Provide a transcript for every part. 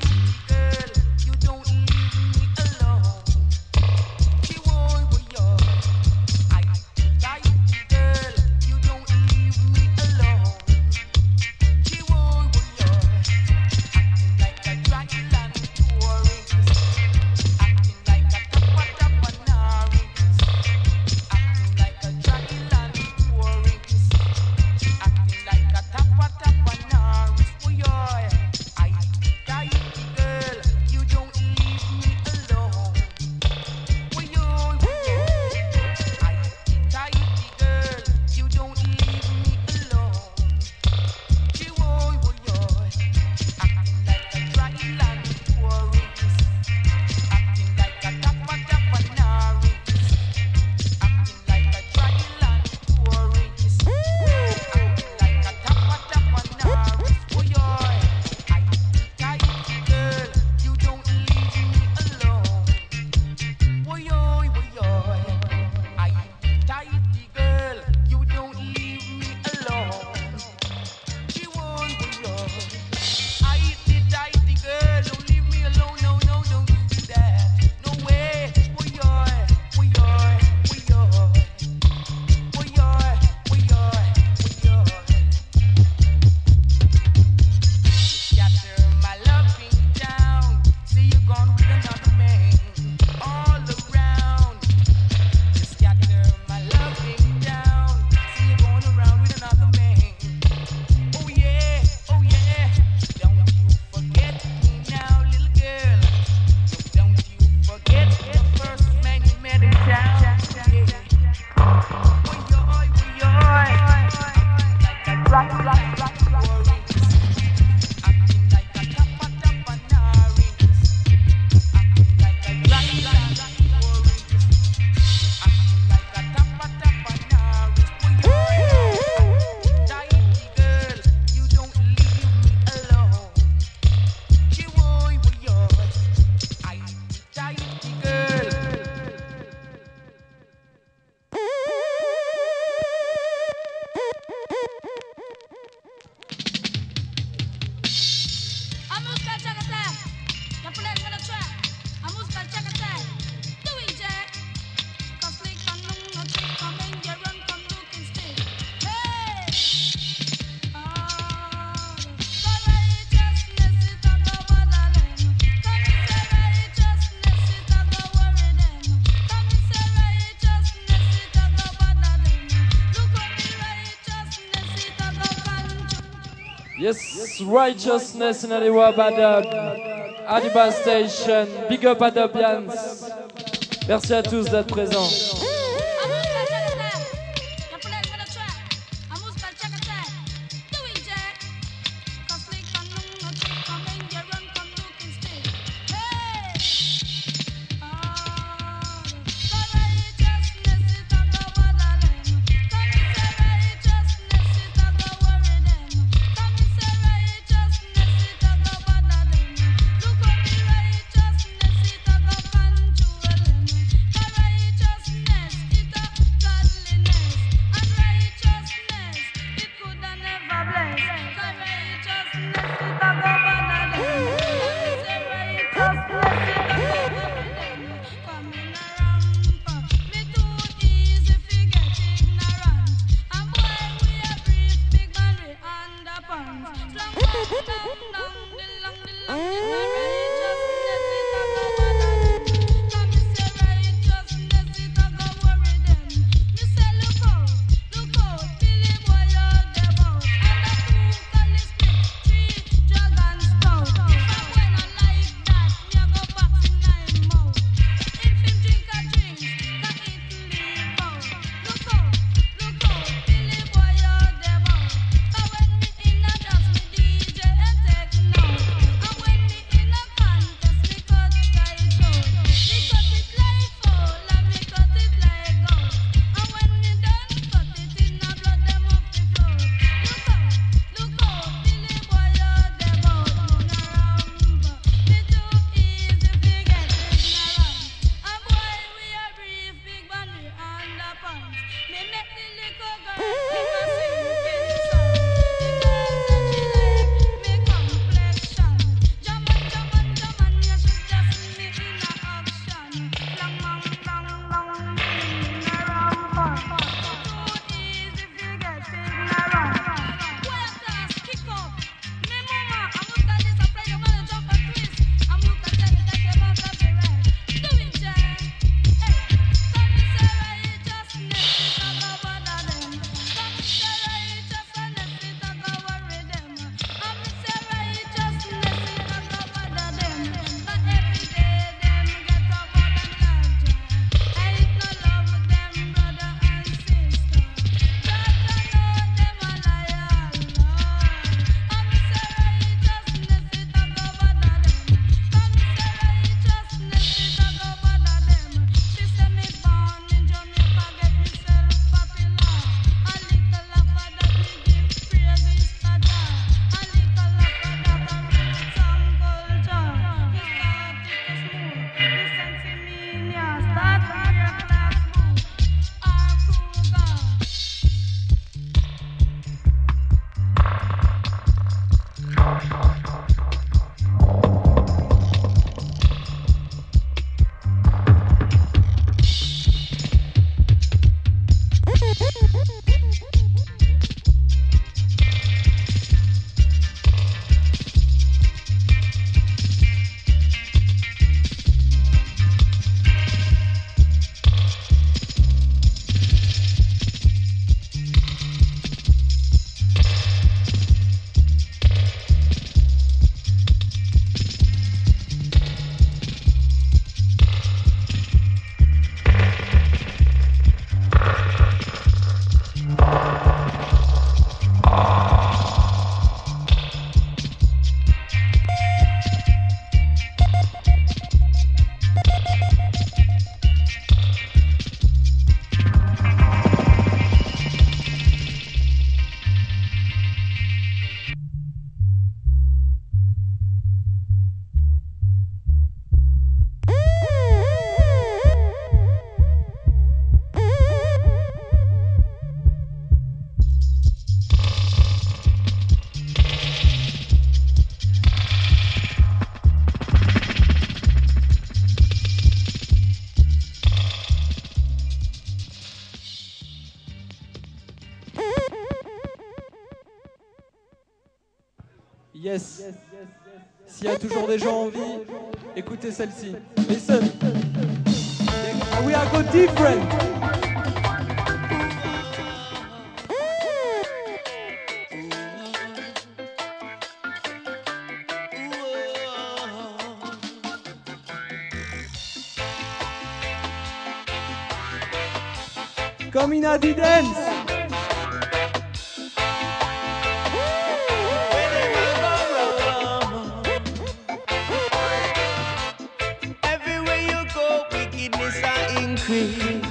Yes, righteousness in the Wabadab, Adiba Station, big up Adabians. Merci à tous d'être présents. Righteousness Yes. S'il y a toujours des gens en vie, écoutez celle-ci. Listen. We are go different. Come in at the dance. Everywhere you go, wickedness are increased.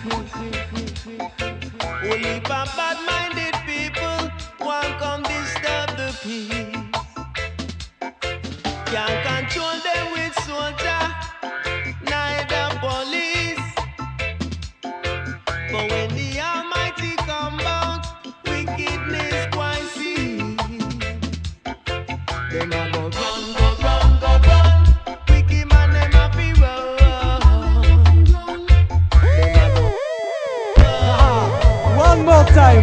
Only bad-minded people won't come disturb the peace. Can't control them with soldier, neither police. But when the Almighty come out, wickedness quite see. Them a go run, go run, go run. Wicked man them a fi run. Them a go Ah, one more time.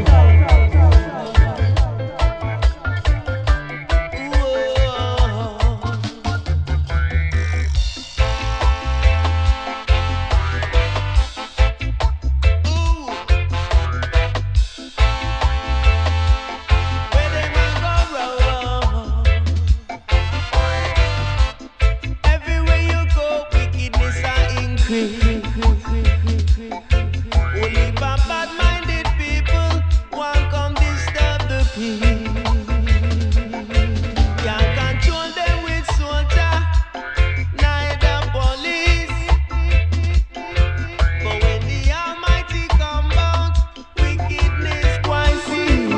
only bad-minded people won't come disturb the peace. Can't control them with soldier, neither police. But when the Almighty come out, wickedness quite see.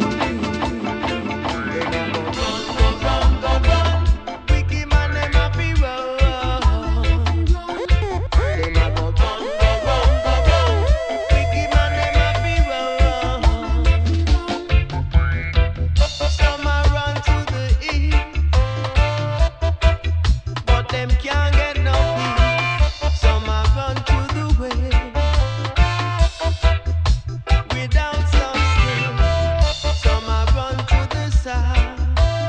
Run, go run, wicked man them a fi run. Them a go run, wicked man them a fi run. Some a run to the east, but them can't get no peace. Some a run to the west, without substance. Some a run to the south.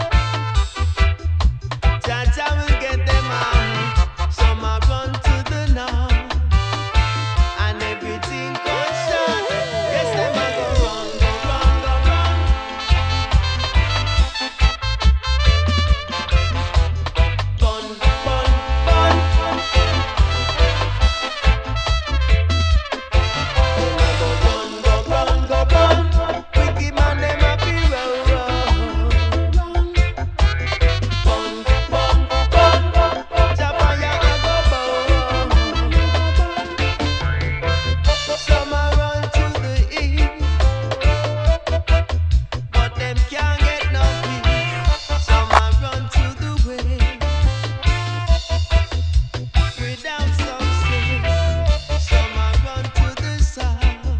Jaja will get them out. Some a run to the north, and everything goes shut. Yes, them a go run, go run, go run. Bun, bun, bun. Them a go run, go run, go run. Wicked man them a fi run. Bun, bun, bun. Japaya a go bun. Some a run to the east, but them can't get no peace. Some a run to the west, without substance. Some a run to the south.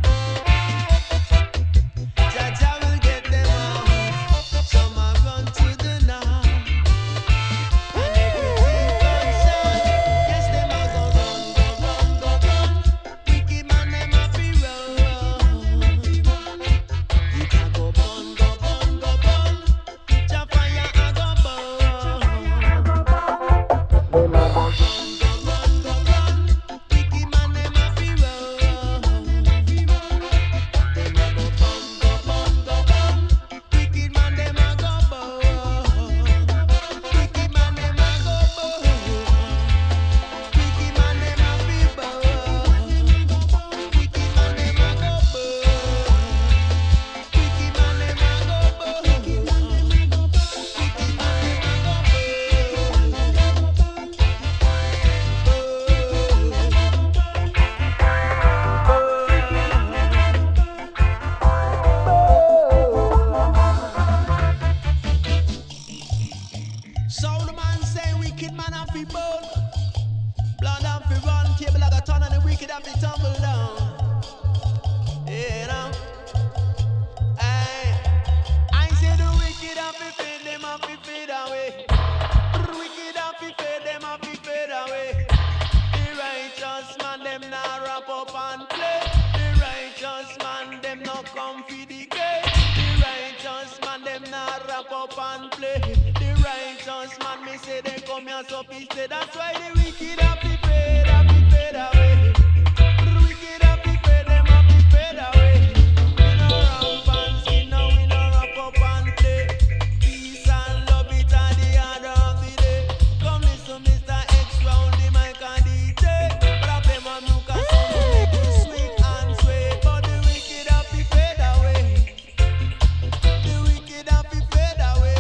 Jaja will get them out. Some a run to the north, and everything goes shut. Yes, them a go run, go run, go run. Wicked man them a fi run. It a go bun, go bun, go bun. Jah fire a go burn. Them a go run, go run, go run. Wicked man them a fi run. Them a go bun, go bun, go bun. Wicked man them a go burn. Wicked man them a go burn. Wicked man them a fi burn. Wicked man them a go burn. Wicked man them a go burn. Wicked man them a go burn. So the man say wicked man have fi burn, blood have fi run, table like a ton and the wicked have fi tumble down. You know, I say the wicked have fi fade, them have fi fade away. The wicked have fi fade, them have fi fade away. The righteous man them nah wrap up and play. The righteous man them no come fi the gate. The righteous man them nah wrap up and play. The righteous come here so peace. That's why the wicked have to fade away. The wicked have to fade, them have to fade away. We no ramp and skin, no we no wrap up and play. Peace and love it are the order of the day. Come listen, Mr. X round the mic and DJ. But I play my milk and some to make you sweet and sway. But the wicked have to fade away. The wicked have to fade away.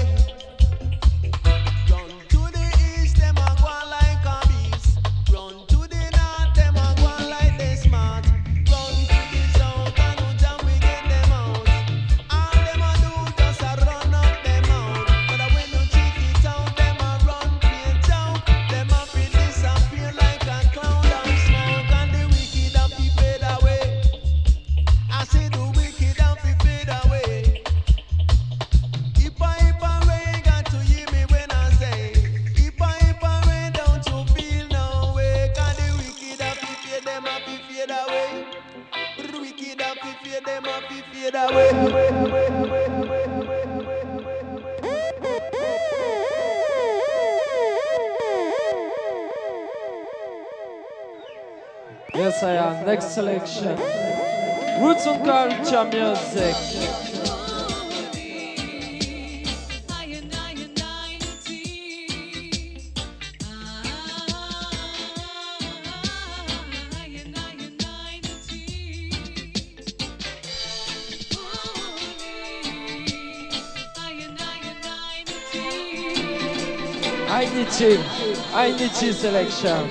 Run to the east, them a go like a beast. Run to the north, them a go like they smart. Run to the south, and no jam we get them out. All them a do just a run up them out. But when you check it out, them a run page out. Them a fi disappear like a cloud of smoke. And the wicked have to fade away. I say the wicked have to fade away. If I rain, got to hear me when I say, if I rain, don't you feel no way? Cause the wicked have to fade, them have to fade away. The wicked have to fade, them have to fade away. Yes, I am. Next selection. Roots and culture music. Ainichi selection.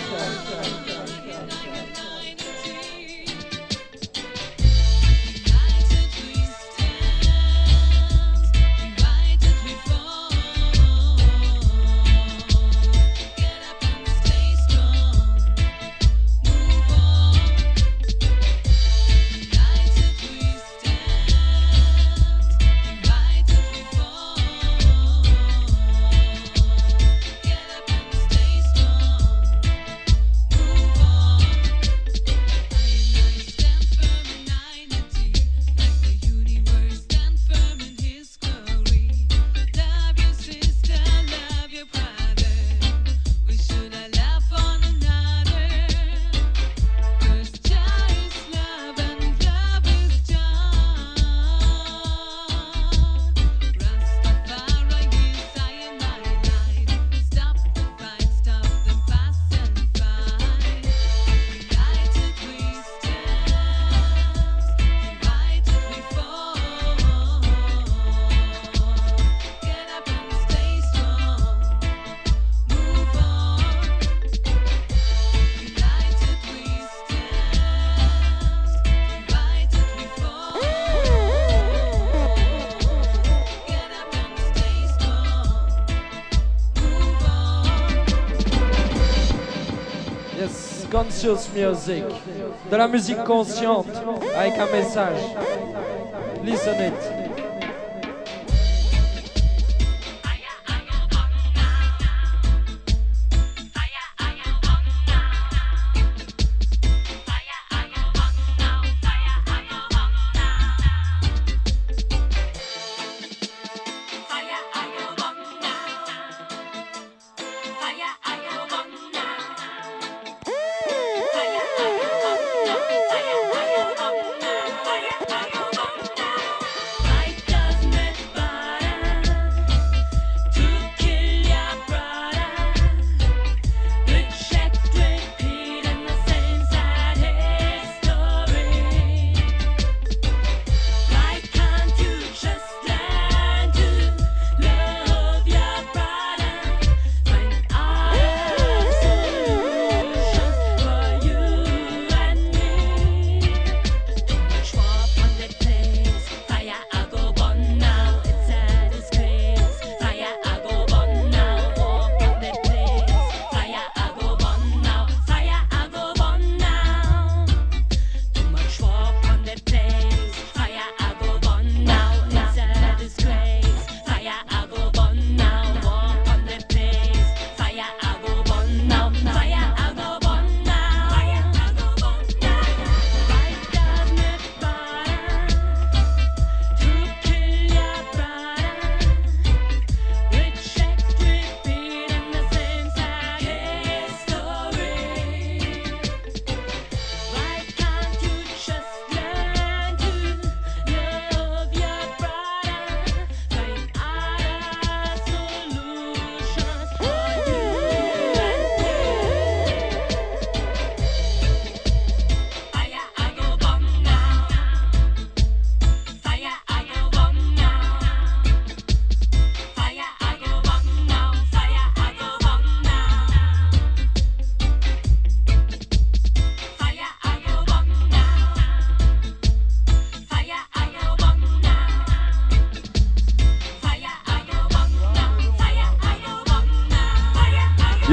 Conscious music, de la musique consciente avec un message. Listen it.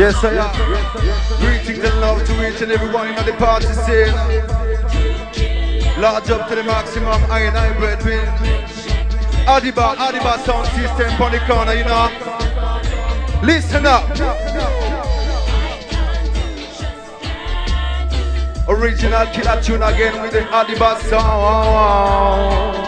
Yes, I am. Greetings and love to each and everyone in the party scene. Large up to the maximum, I and I brethren. Adiba sound system on the corner, you know. Listen up. Original killer tune again with the Adiba sound.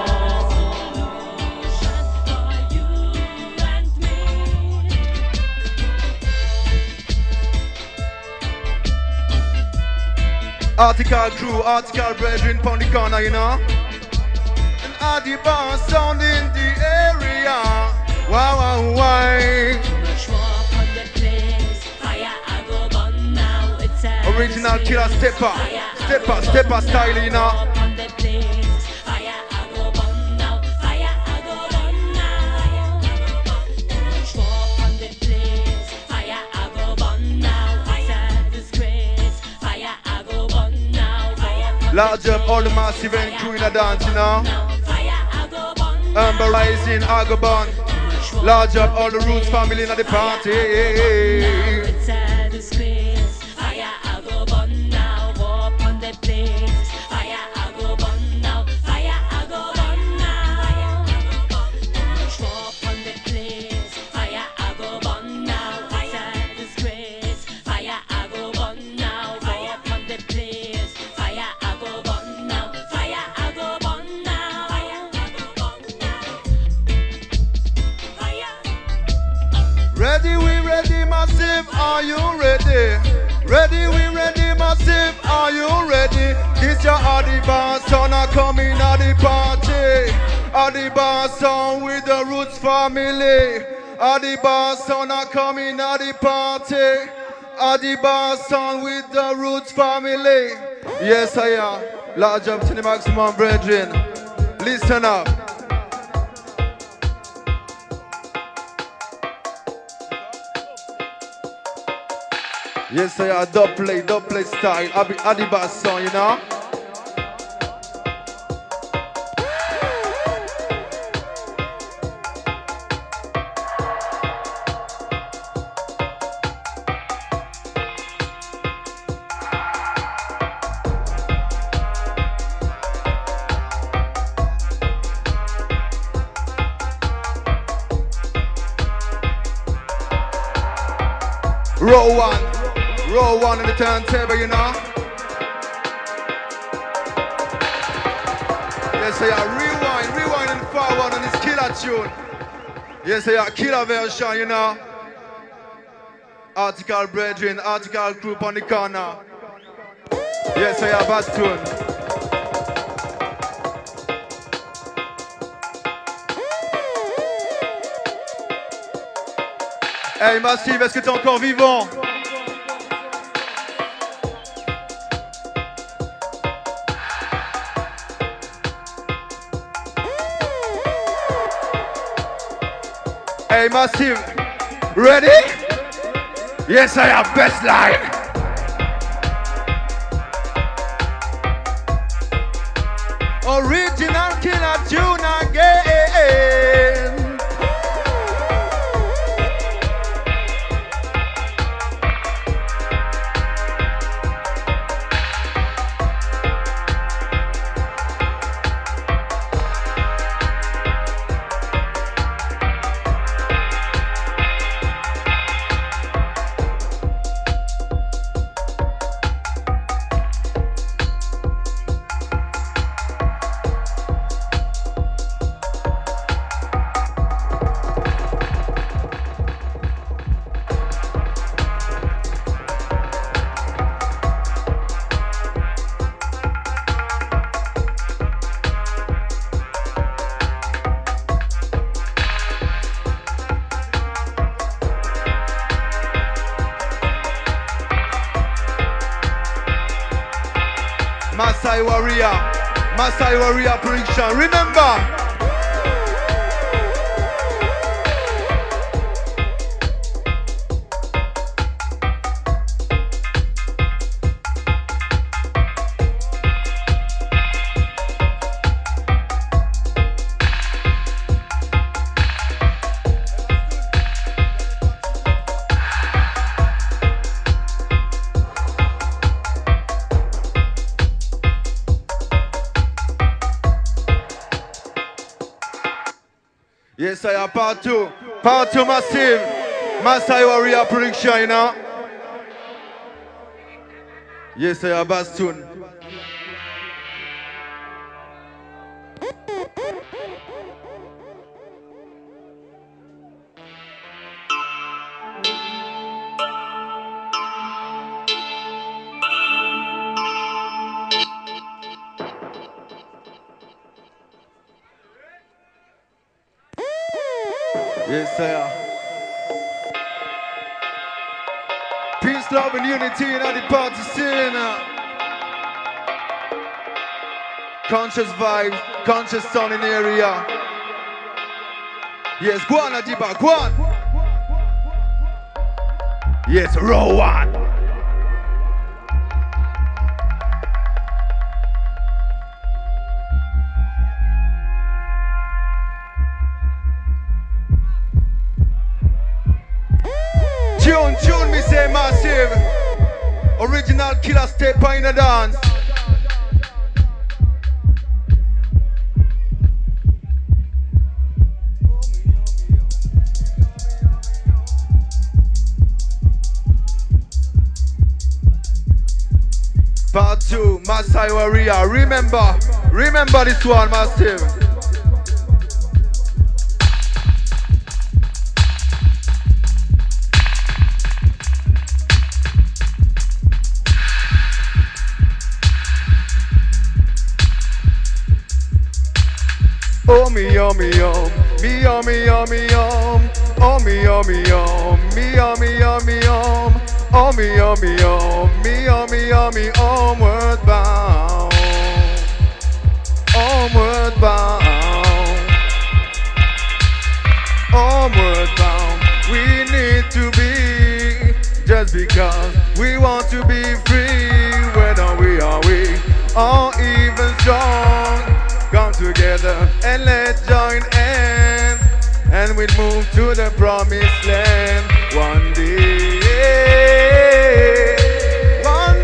Article crew, article brethren on the corner, you know. And Adiba sound in the area. Wow, wow, why? Original killer stepper style, you know. Large up all the massive and crew in a dance, you know. Amber Rising, Agobon. Large up all the Roots family in the party. Are you ready? Ready, we ready, massive. Are you ready? This your Adiba son are coming at the party. Adiba son with the Roots family. Adiba son are coming at the party. Adiba son with the Roots family. Yes, I am. Large up to the maximum, brethren. Listen up. Yes, I are double play style. I'll be Adiba song, you know. Row one in the turntable, you know. Yes, I are rewind and forward on this killer tune. Yes, I are killer version, you know. Article brethren, article group on the corner. Yes, I are bass tune. Hey Massive, est-ce que t'es encore vivant? Hey Massive, ready? Yes, I have best line. Original killer tune again. Masai Warrior prediction. Remember. Yes, I have part two. Part two massive. Masai Warrior production, you know. Yes, I have Bastun. Yes, sir. Peace, love, and unity in the party scene. Conscious vibes, conscious sound in the area. Yes, go on, Adiba, go on. Yes, row one. Tune, me say massive. Original killer stepper in the dance. Part 2, Masai Warrior. Remember this one, massive. Oh me, oh me, oh me, oh me, oh me, oh me, oh me, oh me, oh me, oh me, oh me, oh me, oh me, oh me, oh me, homeward bound, homeward bound, homeward bound. We need to be just because we want to be free, whether we are weak or even strong. Come together and let's join hands, and we'll move to the promised land one day. One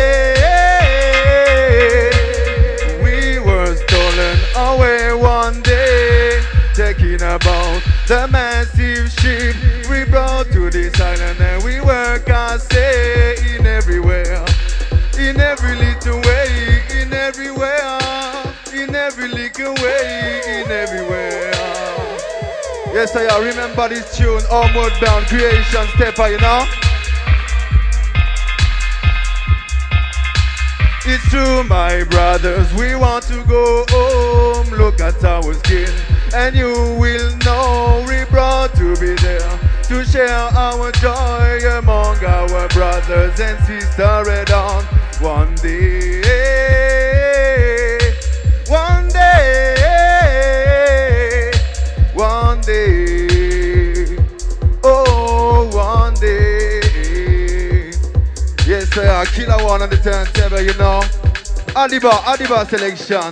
day we were stolen away. One day, taking about the massive ship we brought to this island, and we work our say in everywhere, in every little way, in everywhere. In every little way, in everywhere. Yes, I remember this tune, Homeward Bound, Creation Stepper, you know. It's true, my brothers, we want to go home. Look at our skin, and you will know we're brought to be there to share our joy among our brothers and sisters right on. One day, one day, one day, oh, one day. Yes, sir, killer one on the turntable, you know. Adiba selection.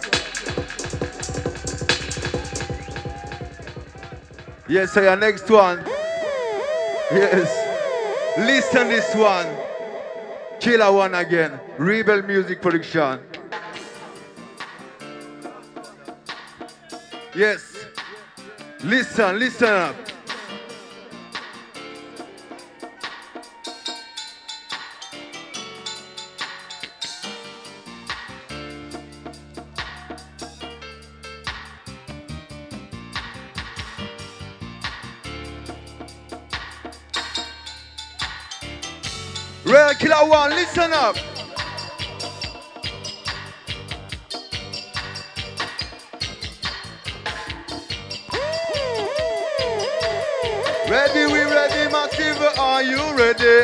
Yes, sir, next one. Yes, listen this one. Killer one again. Rebel Music Production. Yes, listen up. Real Killer One, listen up. Ready, we ready, Massive, are you ready?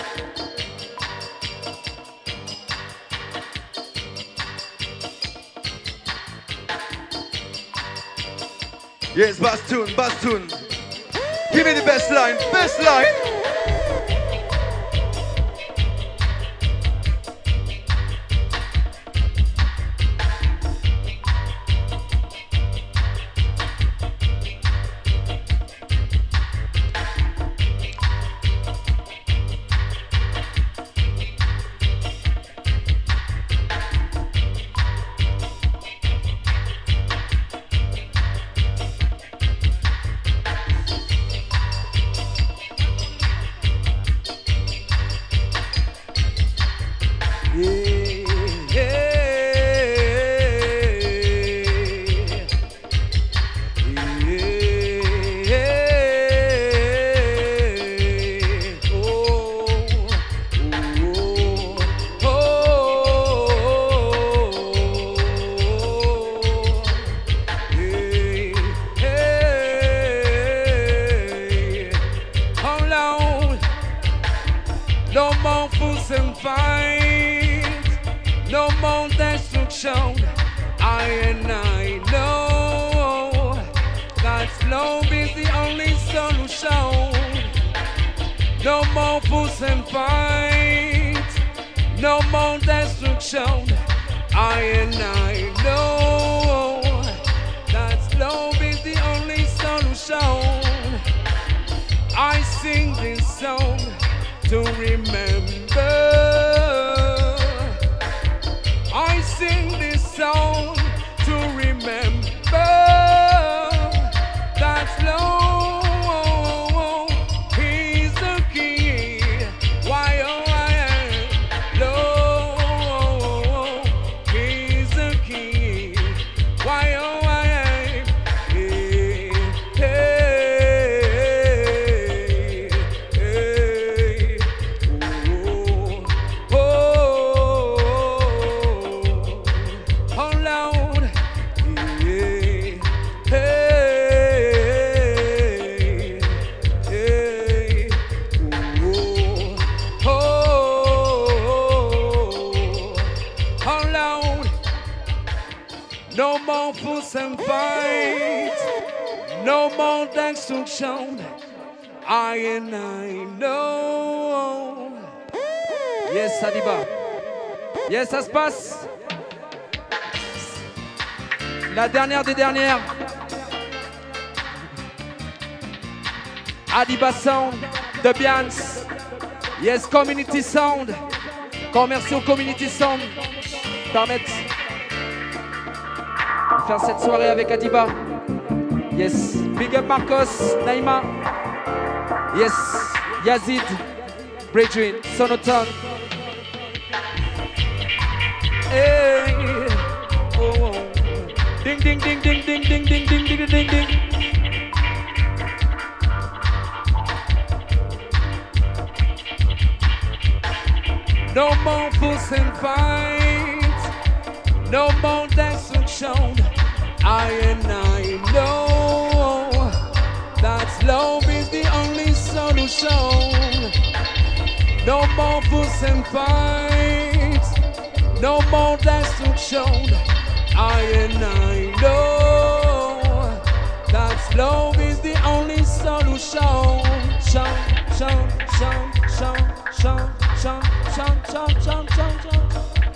Yes, Bastun. Give me the best line. No more fuss and fight, no more destruction. I know that love is the only solution. No more fuss and fight, no more destruction. I know that love is the only solution. I sing this song to remember. I sing this song to remember that love is the key. Why oh I am love is the key. Why oh I am hey, hey, hey. Oh, oh Lord, hey, hey, hey, oh Lord, no more fuss and fight, no more destruction. I know. Yes, Adiba. Yes, ça se passe. La dernière des dernières. Adiba Sound de Bians. Yes, Community Sound. Encore merci au Community Sound. Permettre de faire cette soirée avec Adiba. Yes, Big Up Marcos, Naïma. Yes, Yazid, Bridget, Sonoton. Hey, oh, oh. Ding, ding, ding, ding, ding, ding, ding, ding, ding, ding, ding. No more fuss and fight, no more destruction. I know that love is the only solution. No more fuss and fight, no more destruction. I know that love is the only solution. Chant, chant, chant, chant, chant, chant, chant, chant, chant, chant, chant.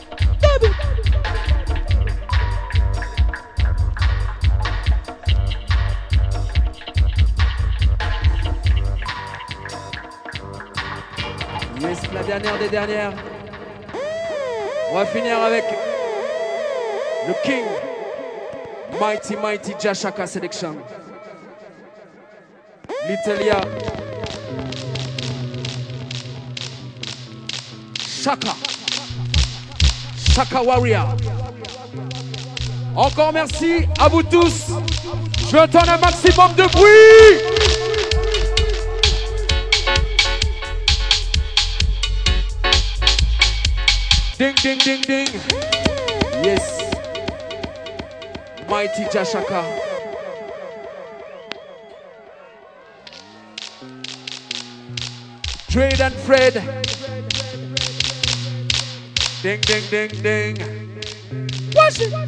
Yes, la dernière des dernières. On va finir avec le King, Mighty Jashaka Selection. L'Italia. Shaka Warrior. Encore merci à vous tous. Je veux entendre un maximum de bruit. Ding, ding, ding, ding. Yes. Mighty Jashaka. Trade and Fred. Ding, ding, ding, ding. Watch it.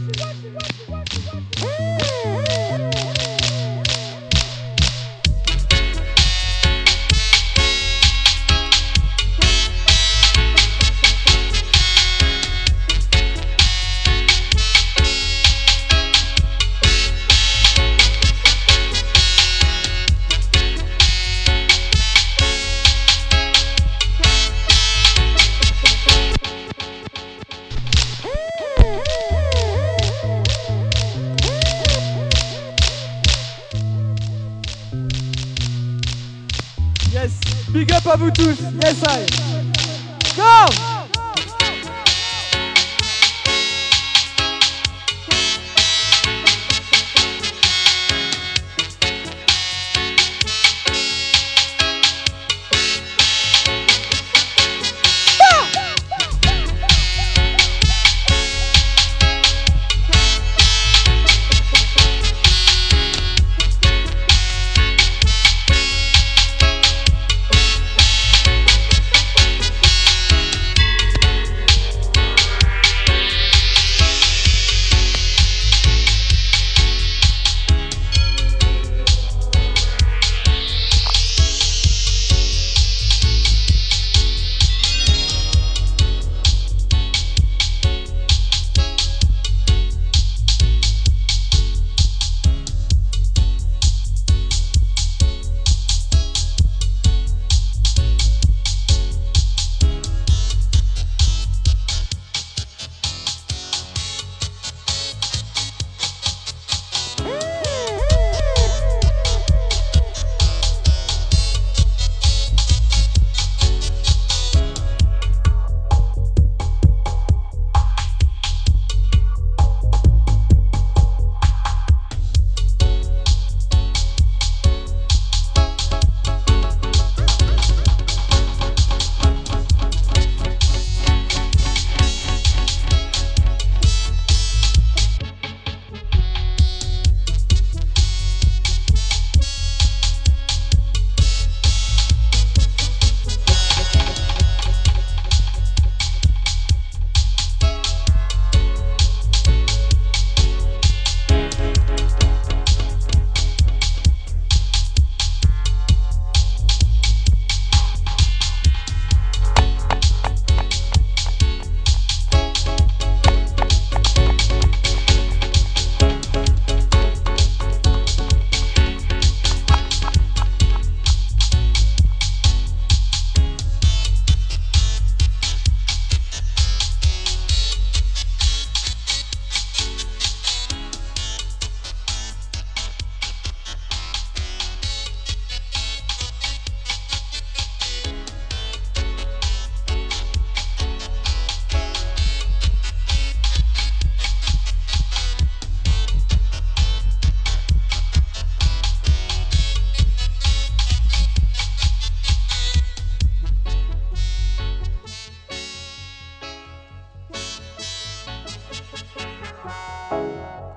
Yes, big up à vous tous. Yes, I. Go!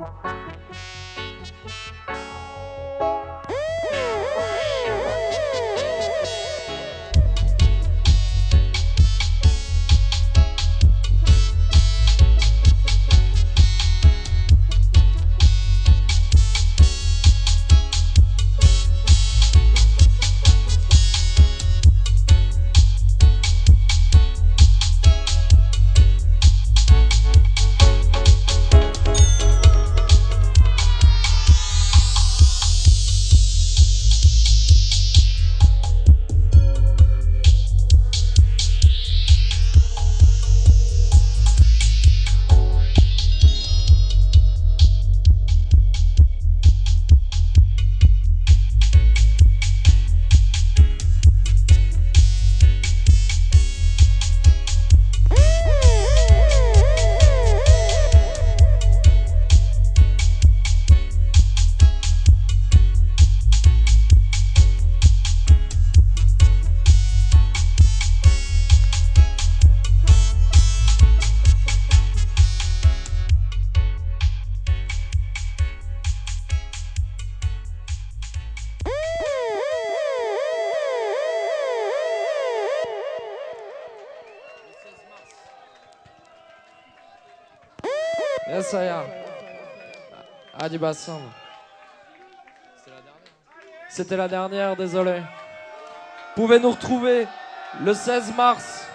Yes, I am. Adi Bassan. C'était la dernière, désolé. Vous pouvez nous retrouver le 16 mars.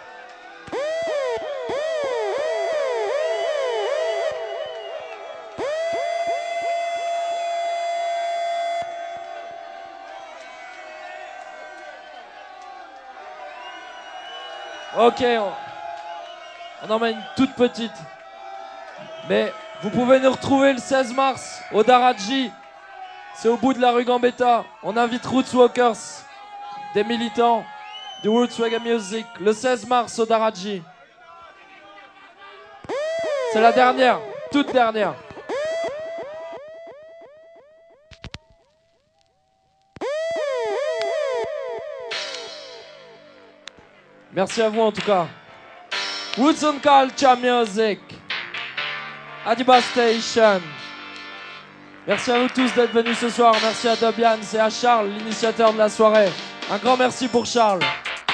Ok, on en met une toute petite. Mais vous pouvez nous retrouver le 16 mars au Daraji. C'est au bout de la rue Gambetta. On invite Roots Walkers, des militants du Roots Reggae Music, le 16 mars au Daraji. C'est la dernière, toute dernière. Merci à vous en tout cas. Roots and Culture Music. Adiba Station. Merci à vous tous d'être venus ce soir. Merci à Dobian et à Charles, l'initiateur de la soirée. Un grand merci pour Charles.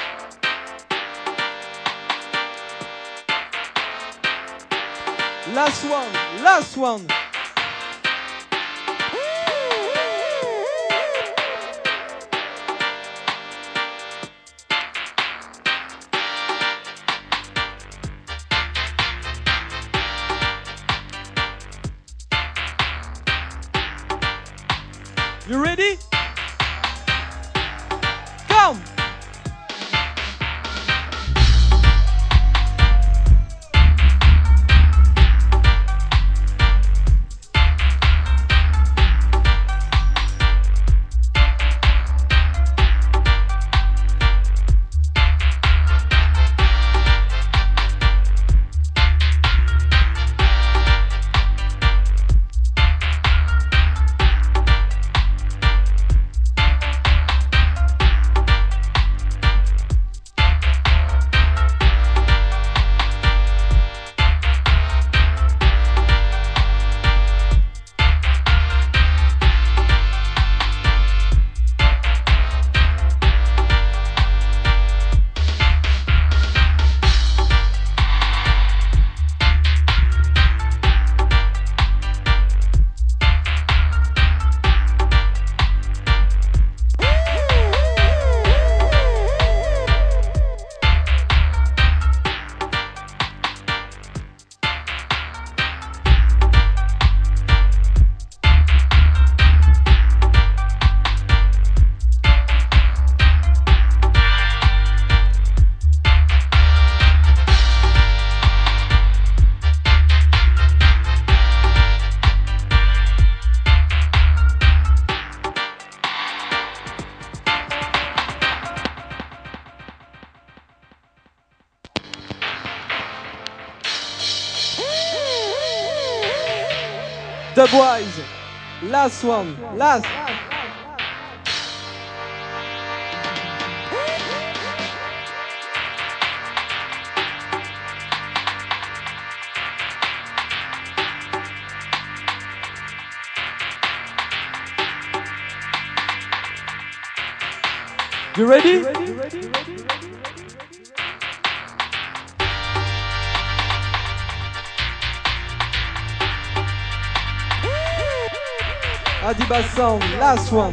Last one, last one. You ready? Come! Dubwise, last one, last. You ready? Adiba sound, last one.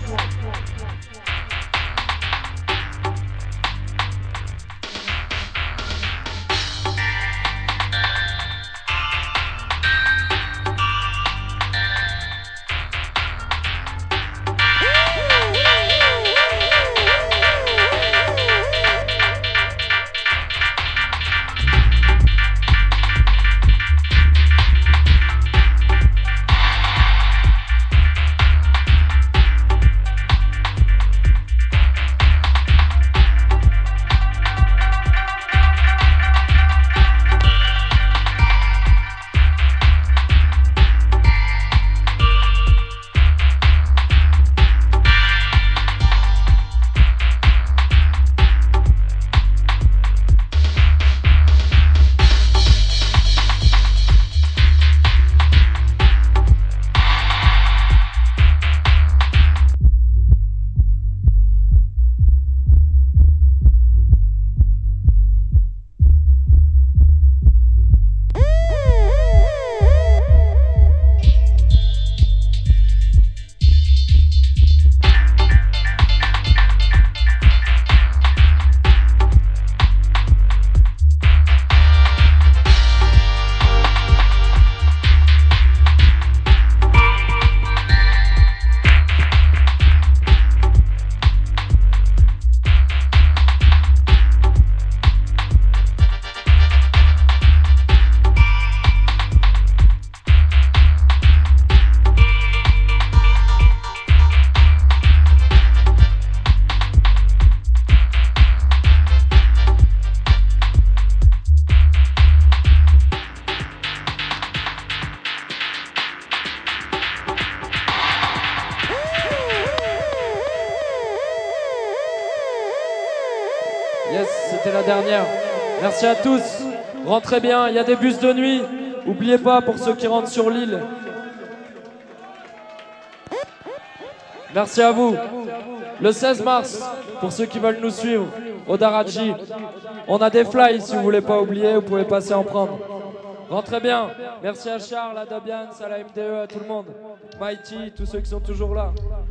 Yes, c'était la dernière. Merci à tous. Rentrez bien, il y a des bus de nuit. N'oubliez pas pour ceux qui rentrent sur l'île. Merci à vous. Le 16 mars, pour ceux qui veulent nous suivre, au Daraji, on a des fly si vous voulez pas oublier, vous pouvez passer en prendre. Rentrez bien. Merci à Charles, à Dabian, à la MDE, à tout le monde. Mighty, tous ceux qui sont toujours là.